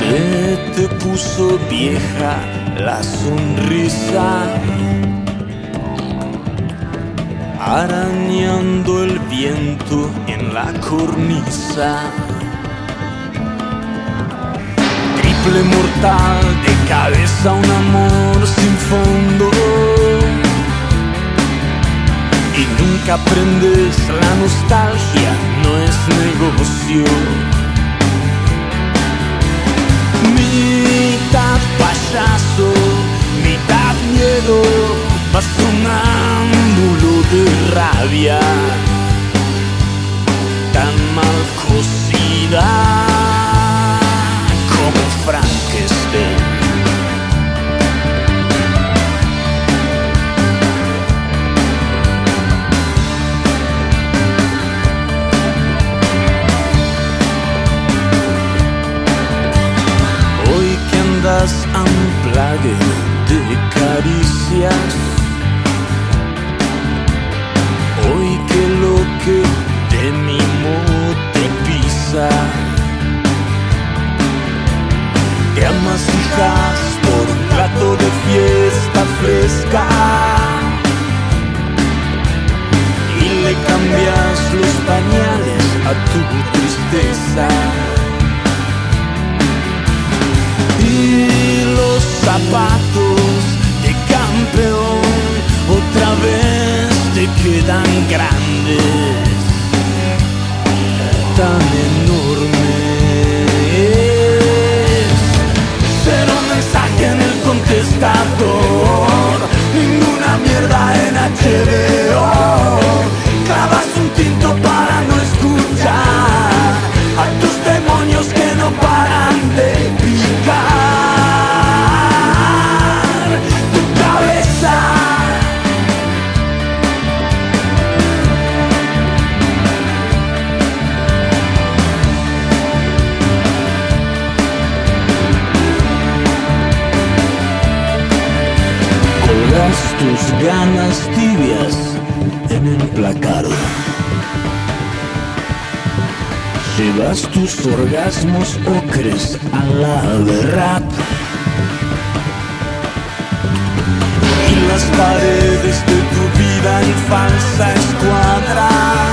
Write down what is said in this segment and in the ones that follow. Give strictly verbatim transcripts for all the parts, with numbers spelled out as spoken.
Se te puso vieja la sonrisa, arañando el viento en la cornisa. Triple mortal, de cabeza un amor sin fondo, y nunca aprendes, la nostalgia no es negocio. Mitad payaso, mitad miedo, vas sonámbulo de rabia, tan mal cocida como Frankenstein. Unplugged de caricias, hoy que lo que de mimo te pisa, te amasijas por un plato de fiesta fresca y le cambias los pañales a tu tristeza. Y los zapatos de campeón otra vez te quedan grandes, tan enormes. Cero mensaje en el contestador, ninguna mierda en H B O. Clavas un tinto para no escuchar a tus demonios que no paran de picar tu cabeza. Colgas tus ganas tibias en el placard, llevas tus orgasmos ocres a la verdad, y las paredes de tu vida en falsa escuadra,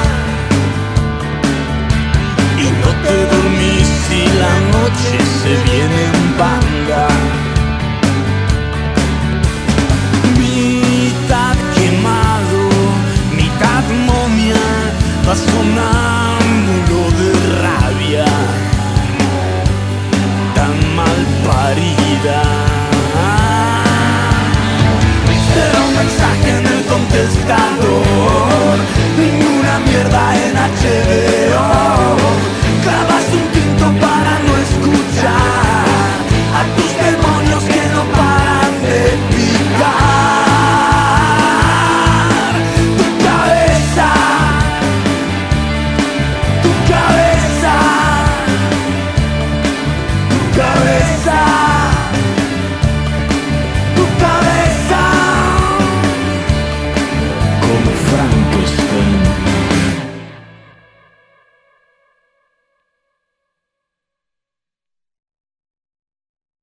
y no te dormís y la noche se viene en banda. Mitad quemado, mitad momia, vas sonar